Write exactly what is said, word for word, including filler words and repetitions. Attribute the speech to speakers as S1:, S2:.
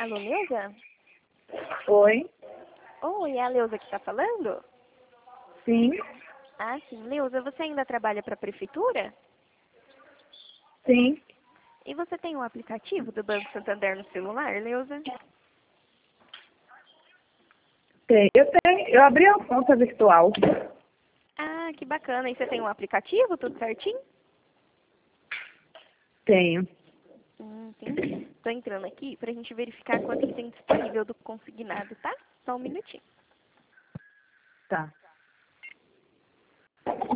S1: Alô, Neuza?
S2: Oi?
S1: Oi, é a Leusa que está falando?
S2: Sim,
S1: Ah, sim. Leusa, você ainda trabalha para a prefeitura?
S2: sim,
S1: E você tem um aplicativo do Banco Santander no celular, Leusa?
S2: tem. Eu tenho, eu abri uma conta virtual.
S1: Ah, que bacana. E você tem um aplicativo, tudo certinho?
S2: Tenho.
S1: Hum, entendi. Tô entrando aqui pra gente verificar quanto que tem disponível do consignado, tá? Só um minutinho.
S2: Tá.